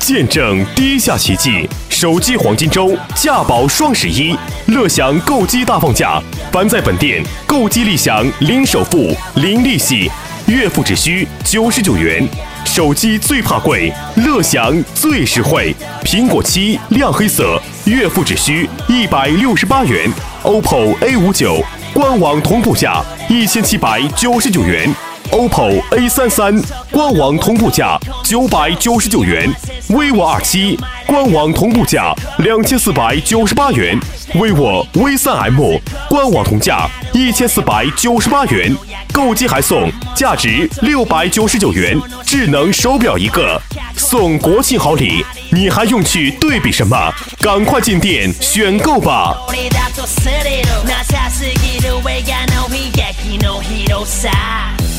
见证低价奇迹，手机黄金周价保双11，乐享购机大放价。凡在本店购机立享零首付、零利息，月付只需99元。手机最怕贵，乐享最实惠。苹果7亮黑色，月付只需168元。OPPO A59官网同步价1799元。OPPO A33官网同步价999元。vivo R7官网同步价2498元。vivo V3M官网同价1498元。购机还送价值699元智能手表一个，送国庆好礼，你还用去对比什么？赶快进店选购吧！